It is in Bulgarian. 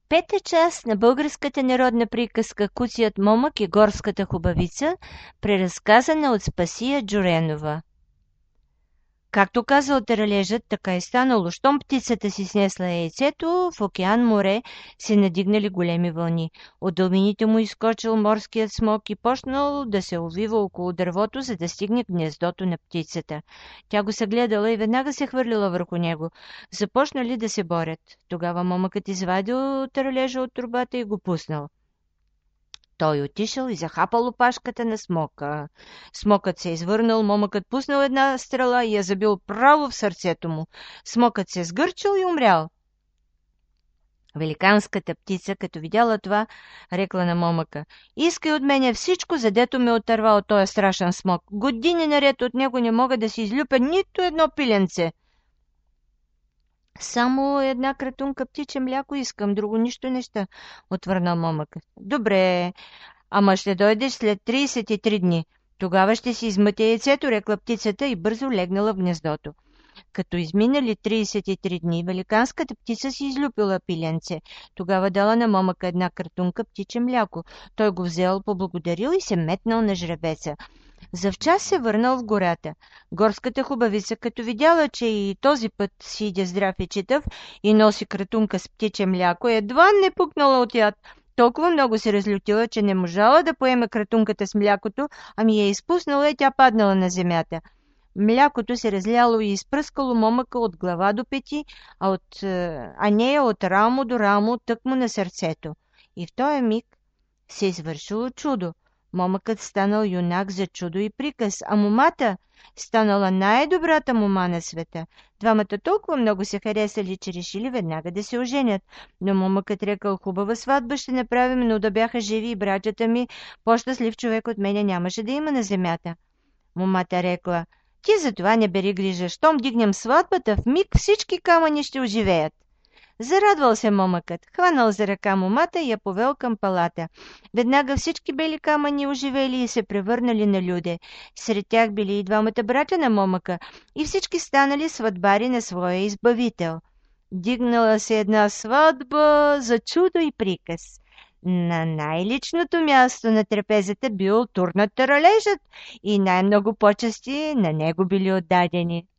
Пета част на българската народна приказка "Куцият момък и горската хубавица", преразказана от Спасия Джуренова. Както казал таралежът, така и станало. Щом птицата си снесла яйцето, в океан море се надигнали големи вълни. От дълбините му изскочил морският смок и почнал да се увива около дървото, за да стигне гнездото на птицата. Тя го съгледала и веднага се хвърлила върху него. Започнали да се борят. Тогава момъкът извадил таралежа от торбата и го пуснал. Той отишъл и захапал опашката на смока. Смокът се извърнал, момъкът пуснал една стрела и я забил право в сърцето му. Смокът се сгърчил и умрял. Великанската птица, като видяла това, рекла на момъка: "Искай от мене всичко, задето ме отърва от този страшен смок. Години наред от него не мога да си излюпя нито едно пиленце." "Само една кратунка птиче мляко искам, друго нищо неща", отвърнал момъкът. "Добре, ама ще дойдеш след 33 дни. Тогава ще си измътя яйцето", рекла птицата и бързо легнала в гнездото. Като изминали 33 дни, великанската птица си излюпила пиленце. Тогава дала на момъка една кратунка птиче мляко. Той го взел, поблагодарил и се метнал на жребеца. Завчас се върнал в гората. Горската хубавица, като видяла, че и този път си иде здрав и читав и носи кратунка с птиче мляко, едва не пукнала от яд. Толкова много се разлютила, че не можала да поеме кратунката с млякото, ами я изпуснала и тя паднала на земята. Млякото се разляло и изпръскало момъка от глава до пети, а нея от рамо до рамо, тъкмо на сърцето. И в този миг се извършило чудо. Момъкът станал юнак за чудо и приказ, а момата станала най-добрата мома на света. Двамата толкова много се харесали, че решили веднага да се оженят. Но момъкът рекал: "Хубава сватба ще направим, но да бяха живи и братята ми, по-щастлив човек от мене нямаше да има на земята." Момата рекла: "Ти за това не бери грижа, щом дигнем сватбата, в миг всички камъни ще оживеят." Зарадвал се момъкът, хванал за ръка момата и я повел към палата. Веднага всички бели камъни оживели и се превърнали на люде. Сред тях били и двамата братя на момъка и всички станали сватбари на своя избавител. Дигнала се една сватба за чудо и приказ. На най-личното място на трапезата бил турнат таралежът и най-много почести на него били отдадени.